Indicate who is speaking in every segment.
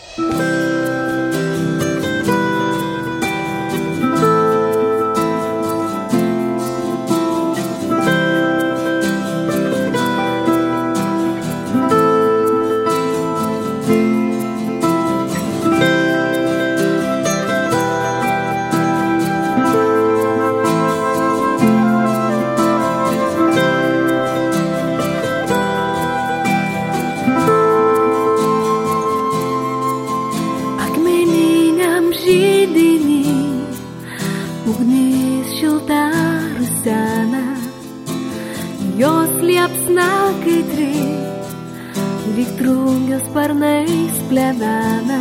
Speaker 1: Ugnis šilta rusena, jos liepsna kaitri, lyg drungio sparnais plevena.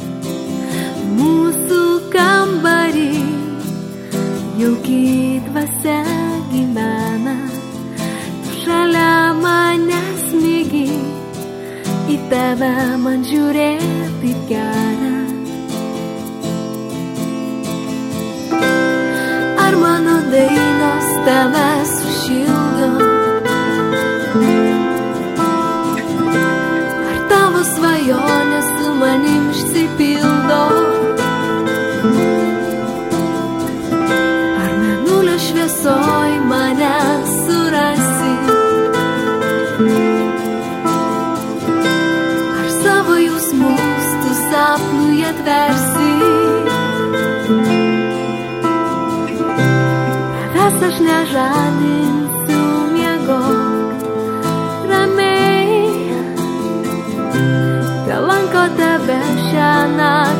Speaker 1: Mūsų kambarį jauki dvasia gyvena, šalia manęs mėgi, į tave man žiūrėti taip gera. Ar mano dainos tave sušildo? Ar tavo svajonės su manim išsipildo? Ar mėnulio šviesoj mane surasi? Ar savo jausmus tu sapnui atversi? Aš nežadinsiu, miegok ramiai, telanko tave šią naktį.